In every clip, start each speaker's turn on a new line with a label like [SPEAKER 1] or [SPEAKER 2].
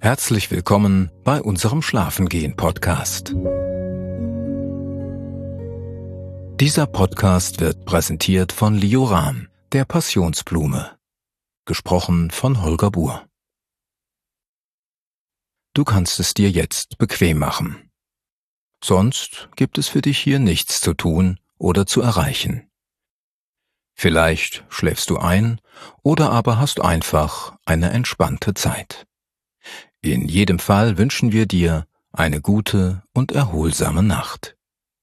[SPEAKER 1] Herzlich willkommen bei unserem Schlafengehen-Podcast. Dieser Podcast wird präsentiert von Lioram, der Passionsblume. Gesprochen von Holger Buhr. Du kannst es dir jetzt bequem machen. Sonst gibt es für dich hier nichts zu tun oder zu erreichen. Vielleicht schläfst du ein oder aber hast einfach eine entspannte Zeit. In jedem Fall wünschen wir dir eine gute und erholsame Nacht.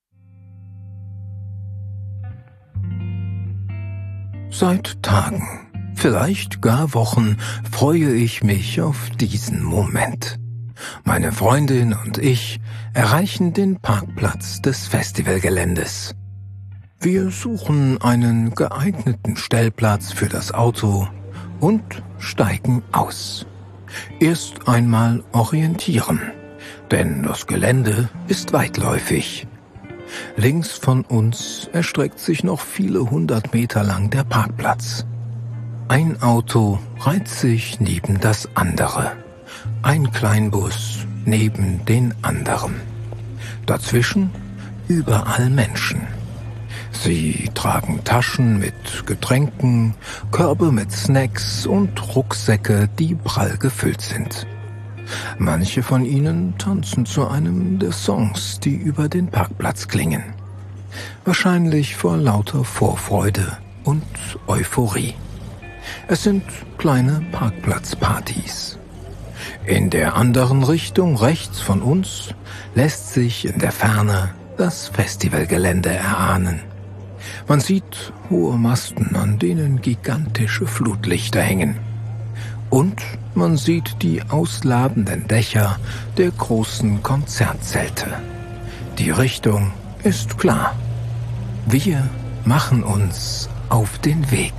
[SPEAKER 1] Seit Tagen, vielleicht gar Wochen, freue ich mich auf diesen Moment. Meine Freundin und ich erreichen den Parkplatz des Festivalgeländes. Wir suchen einen geeigneten Stellplatz für das Auto und steigen aus. Erst einmal orientieren, denn das Gelände ist weitläufig. Links von uns erstreckt sich noch viele 100 Meter lang der Parkplatz. Ein Auto reiht sich neben das andere, ein Kleinbus neben den anderen. Dazwischen überall Menschen. Sie tragen Taschen mit Getränken, Körbe mit Snacks und Rucksäcke, die prall gefüllt sind. Manche von ihnen tanzen zu einem der Songs, die über den Parkplatz klingen. Wahrscheinlich vor lauter Vorfreude und Euphorie. Es sind kleine Parkplatzpartys. In der anderen Richtung, rechts von uns, lässt sich in der Ferne das Festivalgelände erahnen. Man sieht hohe Masten, an denen gigantische Flutlichter hängen. Und man sieht die ausladenden Dächer der großen Konzertzelte. Die Richtung ist klar. Wir machen uns auf den Weg.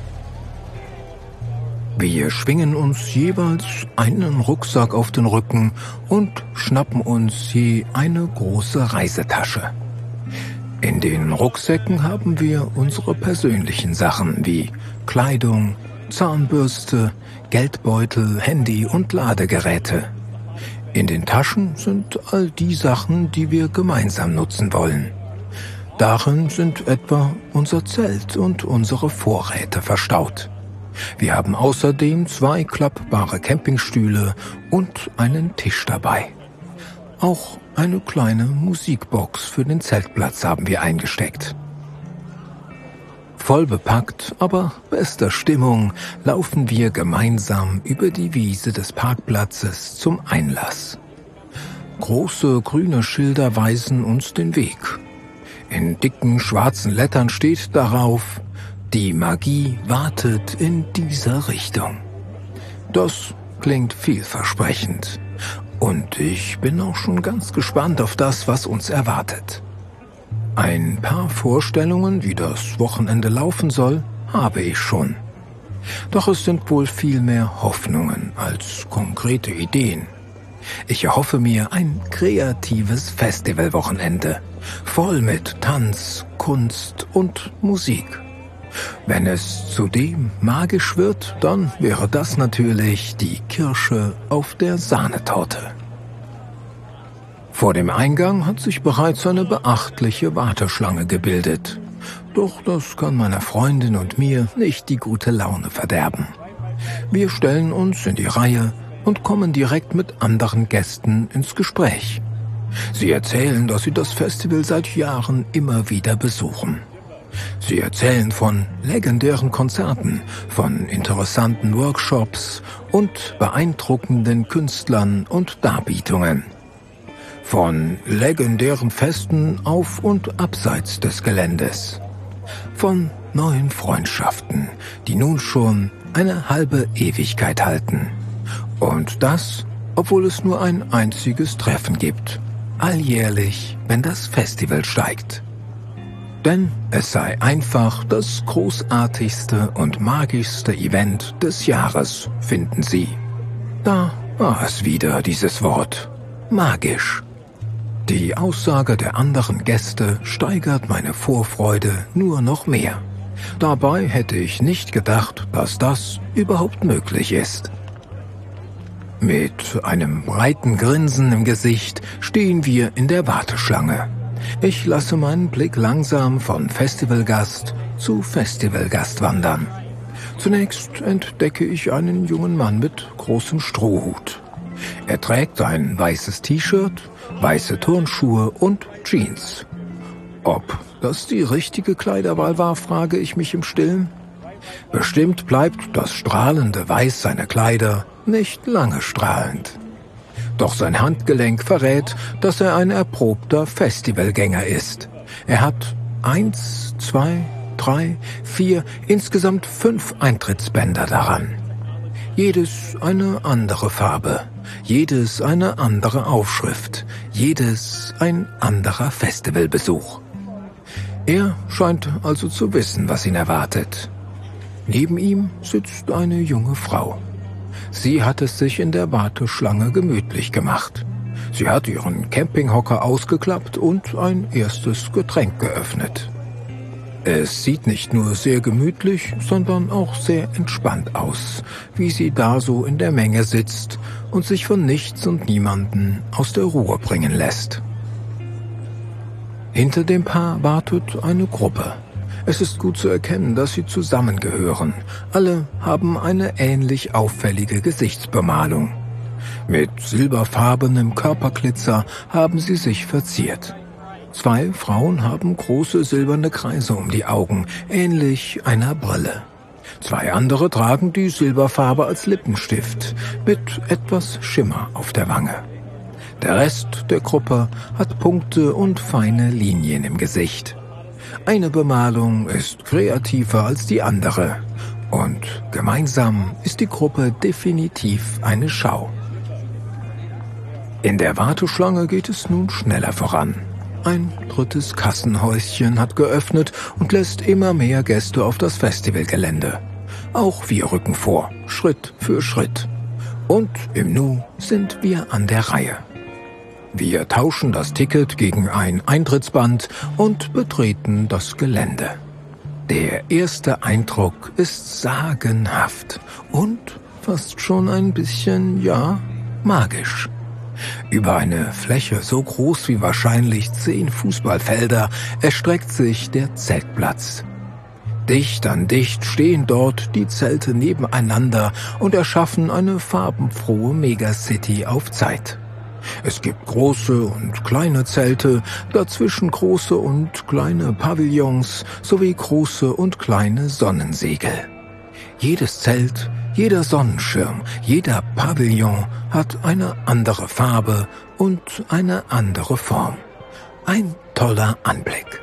[SPEAKER 1] Wir schwingen uns jeweils einen Rucksack auf den Rücken und schnappen uns je eine große Reisetasche. In den Rucksäcken haben wir unsere persönlichen Sachen wie Kleidung, Zahnbürste, Geldbeutel, Handy und Ladegeräte. In den Taschen sind all die Sachen, die wir gemeinsam nutzen wollen. Darin sind etwa unser Zelt und unsere Vorräte verstaut. Wir haben außerdem 2 klappbare Campingstühle und einen Tisch dabei. Auch eine kleine Musikbox für den Zeltplatz haben wir eingesteckt. Voll bepackt, aber bester Stimmung, laufen wir gemeinsam über die Wiese des Parkplatzes zum Einlass. Große grüne Schilder weisen uns den Weg. In dicken schwarzen Lettern steht darauf: Die Magie wartet in dieser Richtung. Das klingt vielversprechend. Und ich bin auch schon ganz gespannt auf das, was uns erwartet. Ein paar Vorstellungen, wie das Wochenende laufen soll, habe ich schon. Doch es sind wohl viel mehr Hoffnungen als konkrete Ideen. Ich erhoffe mir ein kreatives Festivalwochenende, voll mit Tanz, Kunst und Musik. Wenn es zudem magisch wird, dann wäre das natürlich die Kirsche auf der Sahnetorte. Vor dem Eingang hat sich bereits eine beachtliche Warteschlange gebildet. Doch das kann meiner Freundin und mir nicht die gute Laune verderben. Wir stellen uns in die Reihe und kommen direkt mit anderen Gästen ins Gespräch. Sie erzählen, dass sie das Festival seit Jahren immer wieder besuchen. Sie erzählen von legendären Konzerten, von interessanten Workshops und beeindruckenden Künstlern und Darbietungen. Von legendären Festen auf und abseits des Geländes. Von neuen Freundschaften, die nun schon eine halbe Ewigkeit halten. Und das, obwohl es nur ein einziges Treffen gibt. Alljährlich, wenn das Festival steigt. Denn es sei einfach das großartigste und magischste Event des Jahres, finden sie. Da war es wieder, dieses Wort. Magisch. Die Aussage der anderen Gäste steigert meine Vorfreude nur noch mehr. Dabei hätte ich nicht gedacht, dass das überhaupt möglich ist. Mit einem breiten Grinsen im Gesicht stehen wir in der Warteschlange. Ich lasse meinen Blick langsam von Festivalgast zu Festivalgast wandern. Zunächst entdecke ich einen jungen Mann mit großem Strohhut. Er trägt ein weißes T-Shirt, weiße Turnschuhe und Jeans. Ob das die richtige Kleiderwahl war, frage ich mich im Stillen. Bestimmt bleibt das strahlende Weiß seiner Kleider nicht lange strahlend. Doch sein Handgelenk verrät, dass er ein erprobter Festivalgänger ist. Er hat 1, 2, 3, 4, insgesamt 5 Eintrittsbänder daran. Jedes eine andere Farbe, jedes eine andere Aufschrift, jedes ein anderer Festivalbesuch. Er scheint also zu wissen, was ihn erwartet. Neben ihm sitzt eine junge Frau. Sie hat es sich in der Warteschlange gemütlich gemacht. Sie hat ihren Campinghocker ausgeklappt und ein erstes Getränk geöffnet. Es sieht nicht nur sehr gemütlich, sondern auch sehr entspannt aus, wie sie da so in der Menge sitzt und sich von nichts und niemanden aus der Ruhe bringen lässt. Hinter dem Paar wartet eine Gruppe. Es ist gut zu erkennen, dass sie zusammengehören. Alle haben eine ähnlich auffällige Gesichtsbemalung. Mit silberfarbenem Körperglitzer haben sie sich verziert. 2 Frauen haben große silberne Kreise um die Augen, ähnlich einer Brille. 2 andere tragen die Silberfarbe als Lippenstift, mit etwas Schimmer auf der Wange. Der Rest der Gruppe hat Punkte und feine Linien im Gesicht. Eine Bemalung ist kreativer als die andere. Und gemeinsam ist die Gruppe definitiv eine Schau. In der Warteschlange geht es nun schneller voran. Ein drittes Kassenhäuschen hat geöffnet und lässt immer mehr Gäste auf das Festivalgelände. Auch wir rücken vor, Schritt für Schritt. Und im Nu sind wir an der Reihe. Wir tauschen das Ticket gegen ein Eintrittsband und betreten das Gelände. Der erste Eindruck ist sagenhaft und fast schon ein bisschen, magisch. Über eine Fläche so groß wie wahrscheinlich 10 Fußballfelder erstreckt sich der Zeltplatz. Dicht an dicht stehen dort die Zelte nebeneinander und erschaffen eine farbenfrohe Megacity auf Zeit. Es gibt große und kleine Zelte, dazwischen große und kleine Pavillons sowie große und kleine Sonnensegel. Jedes Zelt, jeder Sonnenschirm, jeder Pavillon hat eine andere Farbe und eine andere Form. Ein toller Anblick.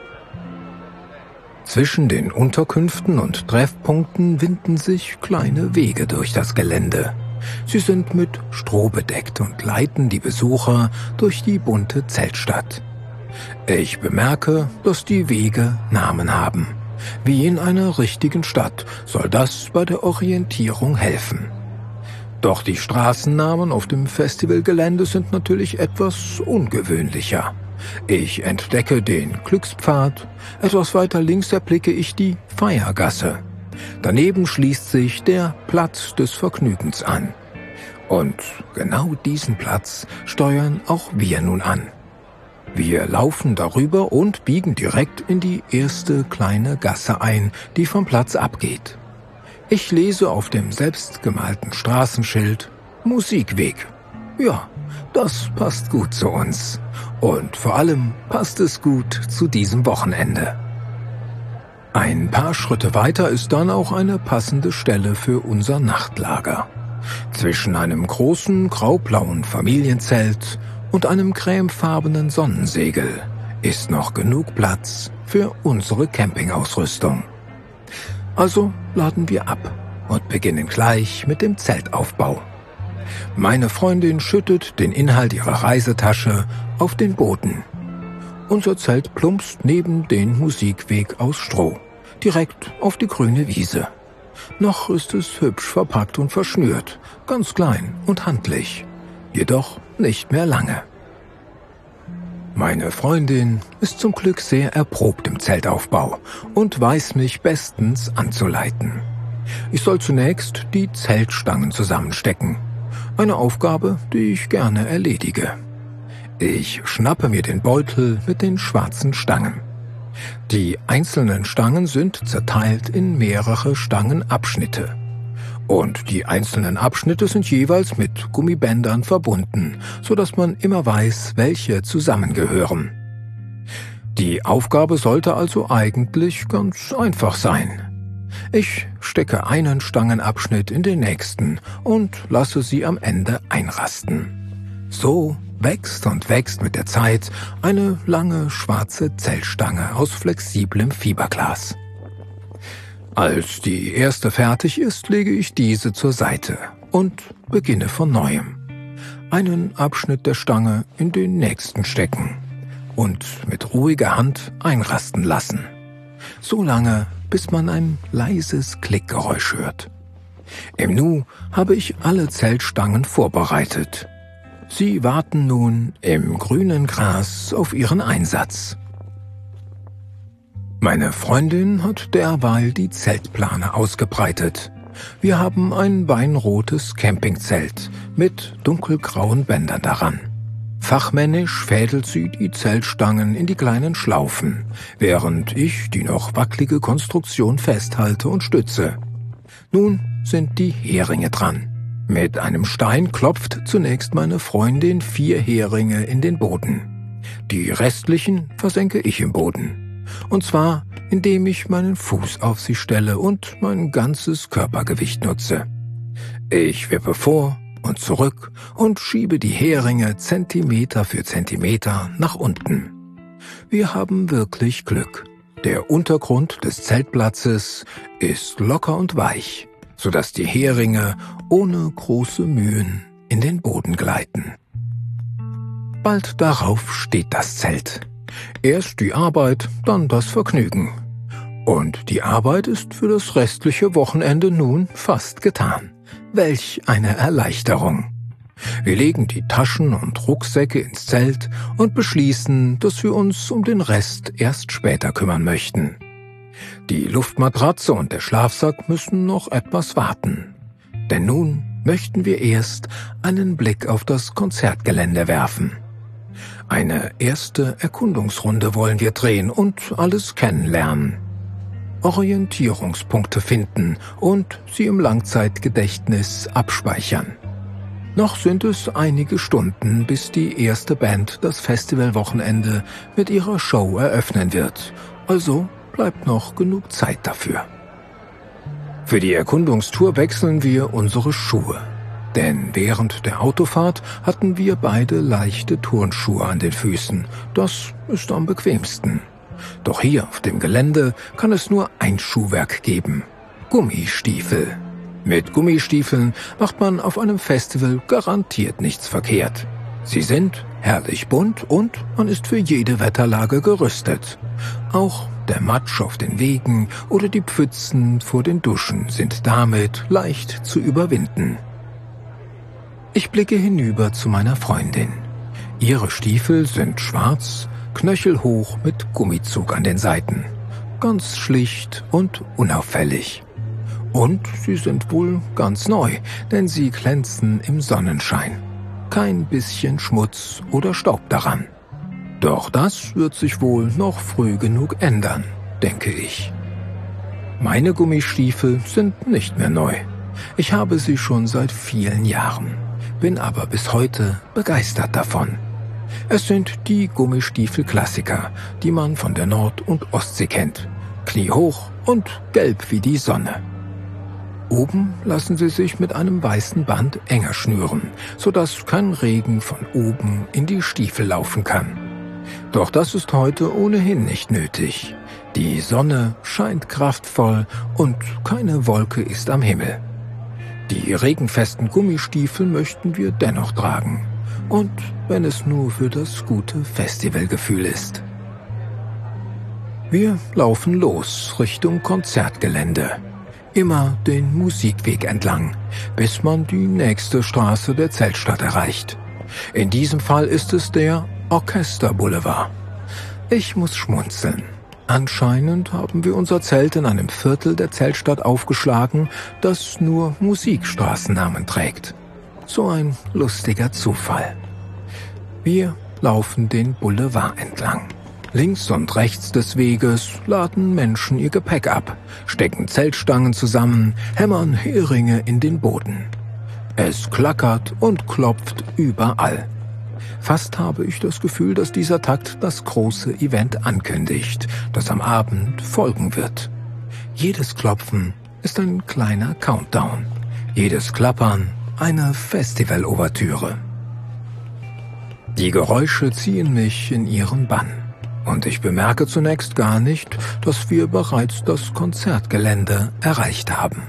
[SPEAKER 1] Zwischen den Unterkünften und Treffpunkten winden sich kleine Wege durch das Gelände. Sie sind mit Stroh bedeckt und leiten die Besucher durch die bunte Zeltstadt. Ich bemerke, dass die Wege Namen haben. Wie in einer richtigen Stadt soll das bei der Orientierung helfen. Doch die Straßennamen auf dem Festivalgelände sind natürlich etwas ungewöhnlicher. Ich entdecke den Glückspfad, etwas weiter links erblicke ich die Feiergasse. Daneben schließt sich der Platz des Vergnügens an. Und genau diesen Platz steuern auch wir nun an. Wir laufen darüber und biegen direkt in die erste kleine Gasse ein, die vom Platz abgeht. Ich lese auf dem selbstgemalten Straßenschild Musikweg. Ja, das passt gut zu uns. Und vor allem passt es gut zu diesem Wochenende. Ein paar Schritte weiter ist dann auch eine passende Stelle für unser Nachtlager. Zwischen einem großen graublauen Familienzelt und einem cremefarbenen Sonnensegel ist noch genug Platz für unsere Campingausrüstung. Also laden wir ab und beginnen gleich mit dem Zeltaufbau. Meine Freundin schüttet den Inhalt ihrer Reisetasche auf den Boden. Unser Zelt plumpst neben den Musikweg aus Stroh, direkt auf die grüne Wiese. Noch ist es hübsch verpackt und verschnürt, ganz klein und handlich, jedoch nicht mehr lange. Meine Freundin ist zum Glück sehr erprobt im Zeltaufbau und weiß mich bestens anzuleiten. Ich soll zunächst die Zeltstangen zusammenstecken. Eine Aufgabe, die ich gerne erledige. Ich schnappe mir den Beutel mit den schwarzen Stangen. Die einzelnen Stangen sind zerteilt in mehrere Stangenabschnitte. Und die einzelnen Abschnitte sind jeweils mit Gummibändern verbunden, sodass man immer weiß, welche zusammengehören. Die Aufgabe sollte also eigentlich ganz einfach sein. Ich stecke einen Stangenabschnitt in den nächsten und lasse sie am Ende einrasten. So wächst und wächst mit der Zeit eine lange schwarze Zeltstange aus flexiblem Fiberglas. Als die erste fertig ist, lege ich diese zur Seite und beginne von neuem. Einen Abschnitt der Stange in den nächsten stecken und mit ruhiger Hand einrasten lassen. So lange, bis man ein leises Klickgeräusch hört. Im Nu habe ich alle Zeltstangen vorbereitet. Sie warten nun im grünen Gras auf ihren Einsatz. Meine Freundin hat derweil die Zeltplane ausgebreitet. Wir haben ein weinrotes Campingzelt mit dunkelgrauen Bändern daran. Fachmännisch fädelt sie die Zeltstangen in die kleinen Schlaufen, während ich die noch wackelige Konstruktion festhalte und stütze. Nun sind die Heringe dran. Mit einem Stein klopft zunächst meine Freundin 4 Heringe in den Boden. Die restlichen versenke ich im Boden. Und zwar, indem ich meinen Fuß auf sie stelle und mein ganzes Körpergewicht nutze. Ich wippe vor und zurück und schiebe die Heringe Zentimeter für Zentimeter nach unten. Wir haben wirklich Glück. Der Untergrund des Zeltplatzes ist locker und weich, sodass die Heringe ohne große Mühen in den Boden gleiten. Bald darauf steht das Zelt. Erst die Arbeit, dann das Vergnügen. Und die Arbeit ist für das restliche Wochenende nun fast getan. Welch eine Erleichterung! Wir legen die Taschen und Rucksäcke ins Zelt und beschließen, dass wir uns um den Rest erst später kümmern möchten. Die Luftmatratze und der Schlafsack müssen noch etwas warten. Denn nun möchten wir erst einen Blick auf das Konzertgelände werfen. Eine erste Erkundungsrunde wollen wir drehen und alles kennenlernen. Orientierungspunkte finden und sie im Langzeitgedächtnis abspeichern. Noch sind es einige Stunden, bis die erste Band das Festivalwochenende mit ihrer Show eröffnen wird. Also bleibt noch genug Zeit dafür. Für die Erkundungstour wechseln wir unsere Schuhe. Denn während der Autofahrt hatten wir beide leichte Turnschuhe an den Füßen. Das ist am bequemsten. Doch hier auf dem Gelände kann es nur ein Schuhwerk geben: Gummistiefel. Mit Gummistiefeln macht man auf einem Festival garantiert nichts verkehrt. Sie sind herrlich bunt und man ist für jede Wetterlage gerüstet. Auch der Matsch auf den Wegen oder die Pfützen vor den Duschen sind damit leicht zu überwinden. Ich blicke hinüber zu meiner Freundin. Ihre Stiefel sind schwarz, knöchelhoch mit Gummizug an den Seiten. Ganz schlicht und unauffällig. Und sie sind wohl ganz neu, denn sie glänzen im Sonnenschein. Kein bisschen Schmutz oder Staub daran. Doch das wird sich wohl noch früh genug ändern, denke ich. Meine Gummistiefel sind nicht mehr neu. Ich habe sie schon seit vielen Jahren, bin aber bis heute begeistert davon. Es sind die Gummistiefel-Klassiker, die man von der Nord- und Ostsee kennt. Kniehoch und gelb wie die Sonne. Oben lassen sie sich mit einem weißen Band enger schnüren, sodass kein Regen von oben in die Stiefel laufen kann. Doch das ist heute ohnehin nicht nötig. Die Sonne scheint kraftvoll und keine Wolke ist am Himmel. Die regenfesten Gummistiefel möchten wir dennoch tragen. Und wenn es nur für das gute Festivalgefühl ist. Wir laufen los Richtung Konzertgelände. Immer den Musikweg entlang, bis man die nächste Straße der Zeltstadt erreicht. In diesem Fall ist es der Orchesterboulevard. Ich muss schmunzeln. Anscheinend haben wir unser Zelt in einem Viertel der Zeltstadt aufgeschlagen, das nur Musikstraßennamen trägt. So ein lustiger Zufall. Wir laufen den Boulevard entlang. Links und rechts des Weges laden Menschen ihr Gepäck ab, stecken Zeltstangen zusammen, hämmern Heringe in den Boden. Es klackert und klopft überall. Fast habe ich das Gefühl, dass dieser Takt das große Event ankündigt, das am Abend folgen wird. Jedes Klopfen ist ein kleiner Countdown, jedes Klappern eine Festival-Ouvertüre. Die Geräusche ziehen mich in ihren Bann. Und ich bemerke zunächst gar nicht, dass wir bereits das Konzertgelände erreicht haben.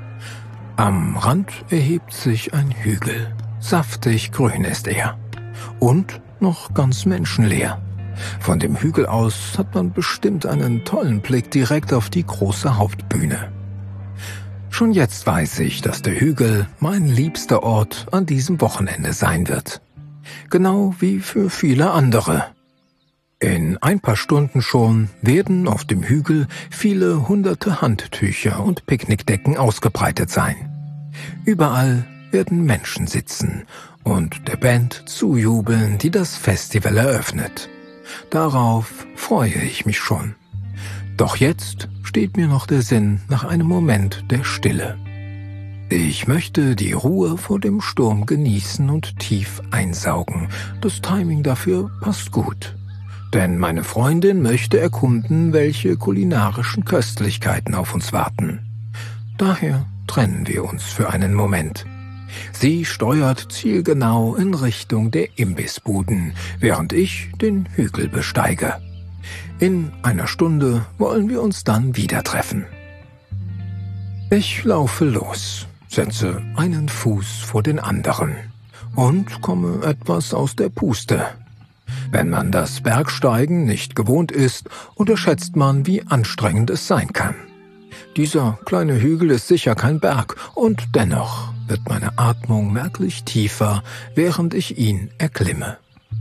[SPEAKER 1] Am Rand erhebt sich ein Hügel. Saftig grün ist er. Und noch ganz menschenleer. Von dem Hügel aus hat man bestimmt einen tollen Blick direkt auf die große Hauptbühne. Schon jetzt weiß ich, dass der Hügel mein liebster Ort an diesem Wochenende sein wird. Genau wie für viele andere. In ein paar Stunden schon werden auf dem Hügel viele hunderte Handtücher und Picknickdecken ausgebreitet sein. Überall werden Menschen sitzen und der Band zujubeln, die das Festival eröffnet. Darauf freue ich mich schon. Doch jetzt steht mir noch der Sinn nach einem Moment der Stille. Ich möchte die Ruhe vor dem Sturm genießen und tief einsaugen. Das Timing dafür passt gut. Denn meine Freundin möchte erkunden, welche kulinarischen Köstlichkeiten auf uns warten. Daher trennen wir uns für einen Moment. Sie steuert zielgenau in Richtung der Imbissbuden, während ich den Hügel besteige. In einer Stunde wollen wir uns dann wieder treffen. Ich laufe los, setze einen Fuß vor den anderen und komme etwas aus der Puste. Wenn man das Bergsteigen nicht gewohnt ist, unterschätzt man, wie anstrengend es sein kann. Dieser kleine Hügel ist sicher kein Berg und dennoch wird meine Atmung merklich tiefer, während ich ihn erklimme.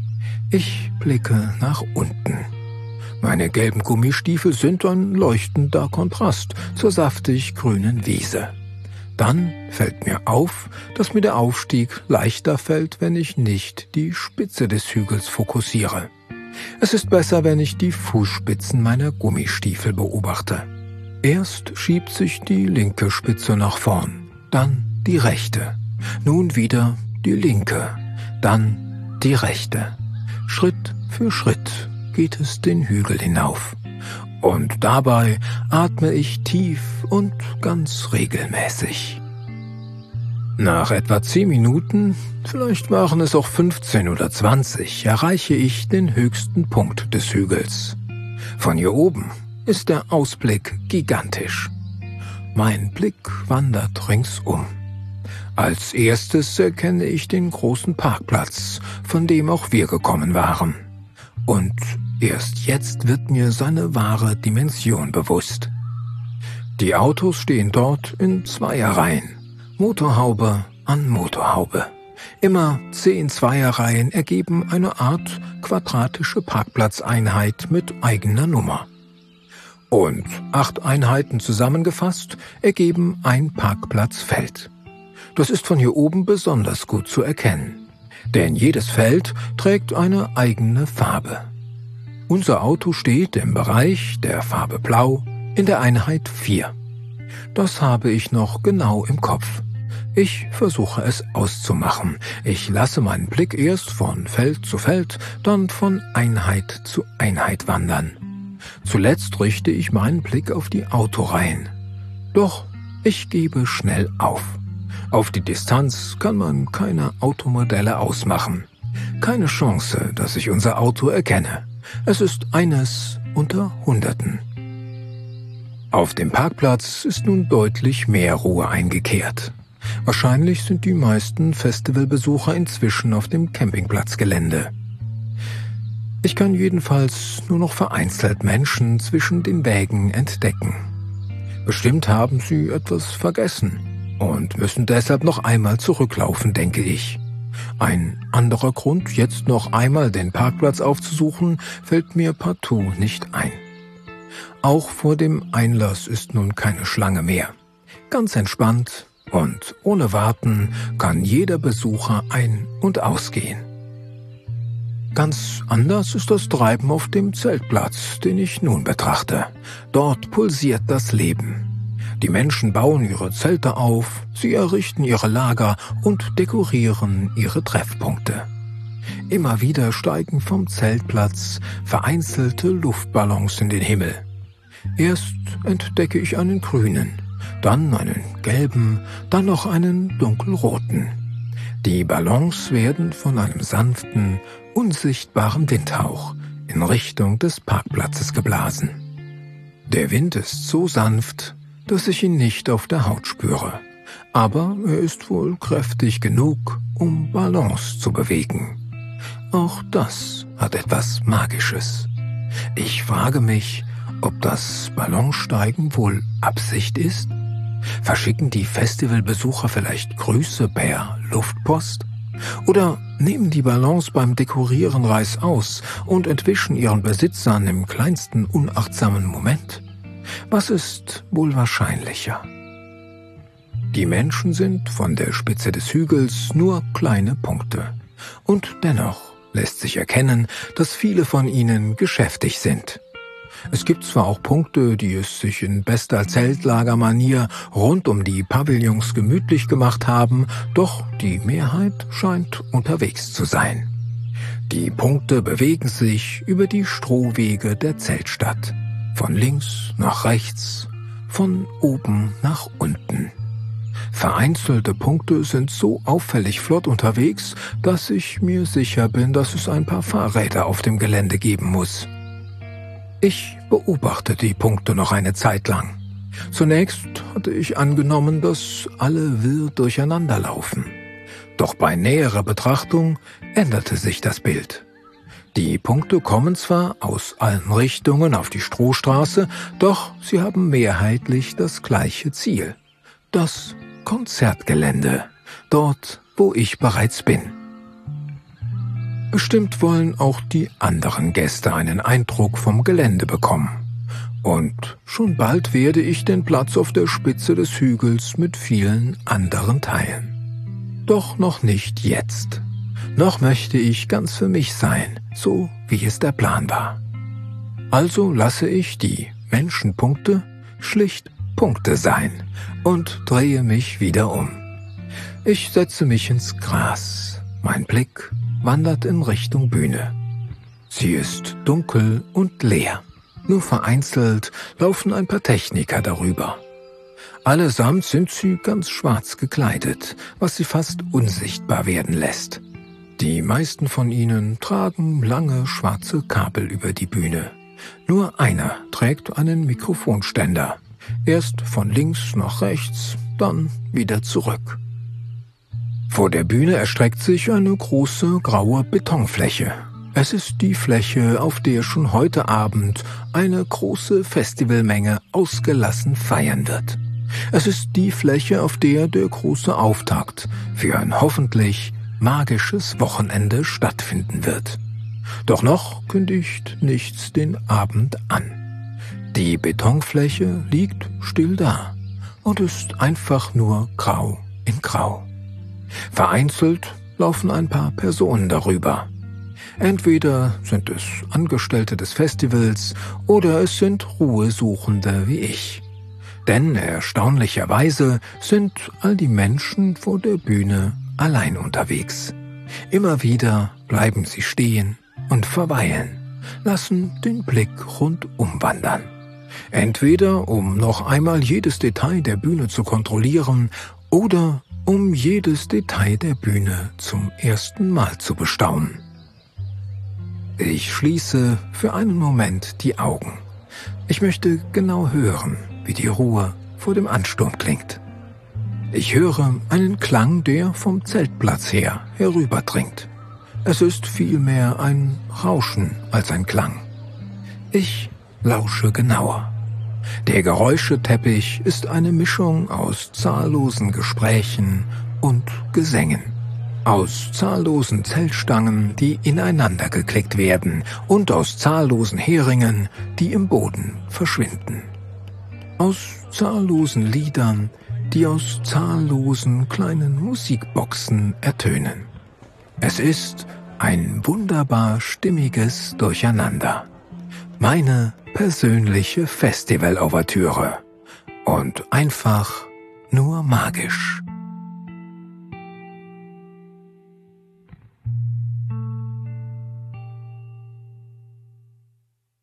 [SPEAKER 1] Ich blicke nach unten. Meine gelben Gummistiefel sind ein leuchtender Kontrast zur saftig grünen Wiese. Dann fällt mir auf, dass mir der Aufstieg leichter fällt, wenn ich nicht die Spitze des Hügels fokussiere. Es ist besser, wenn ich die Fußspitzen meiner Gummistiefel beobachte. Erst schiebt sich die linke Spitze nach vorn, dann die rechte, nun wieder die linke, dann die rechte. Schritt für Schritt geht es den Hügel hinauf. Und dabei atme ich tief und ganz regelmäßig. Nach etwa 10 Minuten, vielleicht waren es auch 15 oder 20, erreiche ich den höchsten Punkt des Hügels. Von hier oben ist der Ausblick gigantisch. Mein Blick wandert ringsum. Als erstes erkenne ich den großen Parkplatz, von dem auch wir gekommen waren. Und erst jetzt wird mir seine wahre Dimension bewusst. Die Autos stehen dort in Zweierreihen, Motorhaube an Motorhaube. Immer 10 Zweierreihen ergeben eine Art quadratische Parkplatzeinheit mit eigener Nummer. Und 8 Einheiten zusammengefasst ergeben ein Parkplatzfeld. Das ist von hier oben besonders gut zu erkennen, denn jedes Feld trägt eine eigene Farbe. Unser Auto steht im Bereich der Farbe Blau in der Einheit 4. Das habe ich noch genau im Kopf. Ich versuche es auszumachen. Ich lasse meinen Blick erst von Feld zu Feld, dann von Einheit zu Einheit wandern. Zuletzt richte ich meinen Blick auf die Autoreihen. Doch ich gebe schnell auf. Auf die Distanz kann man keine Automodelle ausmachen. Keine Chance, dass ich unser Auto erkenne. Es ist eines unter Hunderten. Auf dem Parkplatz ist nun deutlich mehr Ruhe eingekehrt. Wahrscheinlich sind die meisten Festivalbesucher inzwischen auf dem Campingplatzgelände. Ich kann jedenfalls nur noch vereinzelt Menschen zwischen den Wägen entdecken. Bestimmt haben sie etwas vergessen und müssen deshalb noch einmal zurücklaufen, denke ich. Ein anderer Grund, jetzt noch einmal den Parkplatz aufzusuchen, fällt mir partout nicht ein. Auch vor dem Einlass ist nun keine Schlange mehr. Ganz entspannt und ohne Warten kann jeder Besucher ein- und ausgehen. Ganz anders ist das Treiben auf dem Zeltplatz, den ich nun betrachte. Dort pulsiert das Leben. Die Menschen bauen ihre Zelte auf, sie errichten ihre Lager und dekorieren ihre Treffpunkte. Immer wieder steigen vom Zeltplatz vereinzelte Luftballons in den Himmel. Erst entdecke ich einen grünen, dann einen gelben, dann noch einen dunkelroten. Die Ballons werden von einem sanften, unsichtbaren Windhauch in Richtung des Parkplatzes geblasen. Der Wind ist so sanft, dass ich ihn nicht auf der Haut spüre, aber er ist wohl kräftig genug, um Ballons zu bewegen. Auch das hat etwas Magisches. Ich frage mich, ob das Ballonsteigen wohl Absicht ist? Verschicken die Festivalbesucher vielleicht Grüße per Luftpost? Oder nehmen die Ballons beim Dekorieren reißaus und entwischen ihren Besitzern im kleinsten unachtsamen Moment? Was ist wohl wahrscheinlicher? Die Menschen sind von der Spitze des Hügels nur kleine Punkte. Und dennoch lässt sich erkennen, dass viele von ihnen geschäftig sind. Es gibt zwar auch Punkte, die es sich in bester Zeltlagermanier rund um die Pavillons gemütlich gemacht haben, doch die Mehrheit scheint unterwegs zu sein. Die Punkte bewegen sich über die Strohwege der Zeltstadt, von links nach rechts, von oben nach unten. Vereinzelte Punkte sind so auffällig flott unterwegs, dass ich mir sicher bin, dass es ein paar Fahrräder auf dem Gelände geben muss. Ich beobachte die Punkte noch eine Zeit lang. Zunächst hatte ich angenommen, dass alle wirr durcheinander laufen. Doch bei näherer Betrachtung änderte sich das Bild. Die Punkte kommen zwar aus allen Richtungen auf die Strohstraße, doch sie haben mehrheitlich das gleiche Ziel. Das Konzertgelände, dort, wo ich bereits bin. Bestimmt wollen auch die anderen Gäste einen Eindruck vom Gelände bekommen. Und schon bald werde ich den Platz auf der Spitze des Hügels mit vielen anderen teilen. Doch noch nicht jetzt. Noch möchte ich ganz für mich sein, so wie es der Plan war. Also lasse ich die Menschenpunkte schlicht Punkte sein und drehe mich wieder um. Ich setze mich ins Gras. Mein Blick wandert in Richtung Bühne. Sie ist dunkel und leer. Nur vereinzelt laufen ein paar Techniker darüber. Allesamt sind sie ganz schwarz gekleidet, was sie fast unsichtbar werden lässt. Die meisten von ihnen tragen lange schwarze Kabel über die Bühne. Nur einer trägt einen Mikrofonständer. Erst von links nach rechts, dann wieder zurück. Vor der Bühne erstreckt sich eine große graue Betonfläche. Es ist die Fläche, auf der schon heute Abend eine große Festivalmenge ausgelassen feiern wird. Es ist die Fläche, auf der der große Auftakt für ein hoffentlich magisches Wochenende stattfinden wird. Doch noch kündigt nichts den Abend an. Die Betonfläche liegt still da und ist einfach nur grau in grau. Vereinzelt laufen ein paar Personen darüber. Entweder sind es Angestellte des Festivals oder es sind Ruhesuchende wie ich. Denn erstaunlicherweise sind all die Menschen vor der Bühne allein unterwegs. Immer wieder bleiben sie stehen und verweilen, lassen den Blick rundum wandern. Entweder um noch einmal jedes Detail der Bühne zu kontrollieren oder um jedes Detail der Bühne zum ersten Mal zu bestaunen. Ich schließe für einen Moment die Augen. Ich möchte genau hören, wie die Ruhe vor dem Ansturm klingt. Ich höre einen Klang, der vom Zeltplatz her herüberdringt. Es ist vielmehr ein Rauschen als ein Klang. Ich lausche genauer. Der Geräuscheteppich ist eine Mischung aus zahllosen Gesprächen und Gesängen. Aus zahllosen Zeltstangen, die ineinander geklickt werden, und aus zahllosen Heringen, die im Boden verschwinden. Aus zahllosen Liedern, die aus zahllosen kleinen Musikboxen ertönen. Es ist ein wunderbar stimmiges Durcheinander. Meine persönliche Festival-Ouvertüre. Und einfach nur magisch.